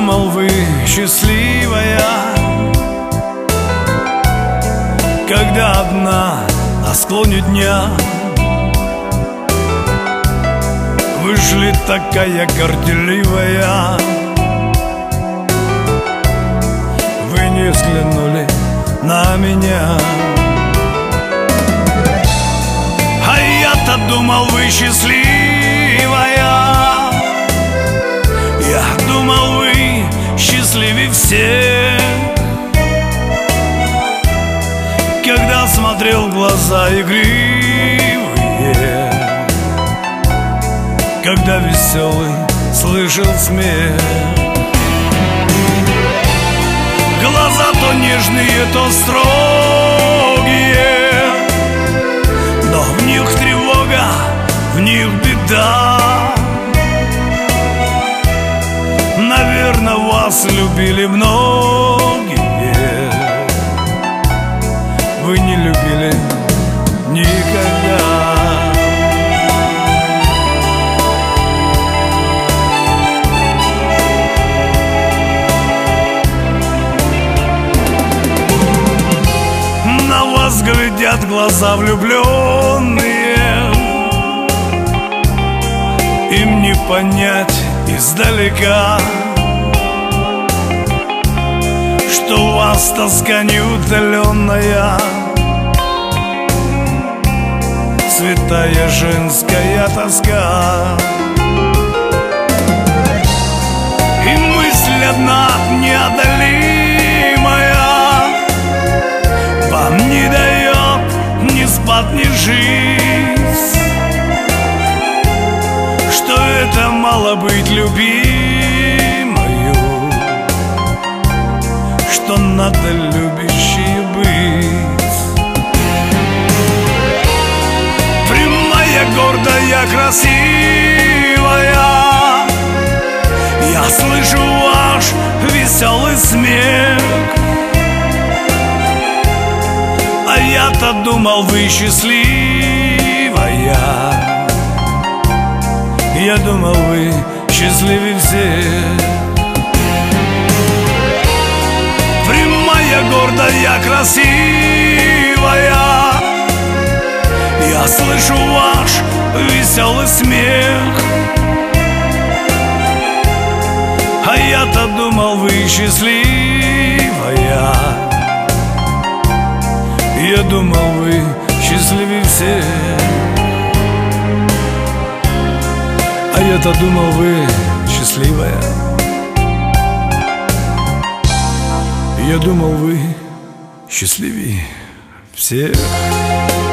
думал, вы счастливая, когда одна на склоне дня вышли такая горделивая. Вы не взглянули на меня, а я-то думал, вы счастливая. Я думал, вы счастливее всех, когда смотрел в глаза игривые, когда веселый слышал смех. Глаза то нежные, то строгие, но в них тревога, в них беда. Наверное, вас любили многие, вы не любили никогда. На вас глядят глаза влюбленные, им не понять издалека, что у вас тоска неутоленная, святая женская тоска. И мысль одна неодолимая вам не дает ни спать, ни жить, что это мало быть любимою, что надо любящей быть. Прямая, гордая, красивая, я слышу ваш веселый смех, а я-то думал, вы счастливая. Я думал, вы счастливее всех. Прямая, гордая, красивая, я слышу ваш веселый смех, а я-то думал, вы счастливая. Я думал, вы счастливее всех, а я-то думал, вы счастливая. Я думал, вы счастливее всех.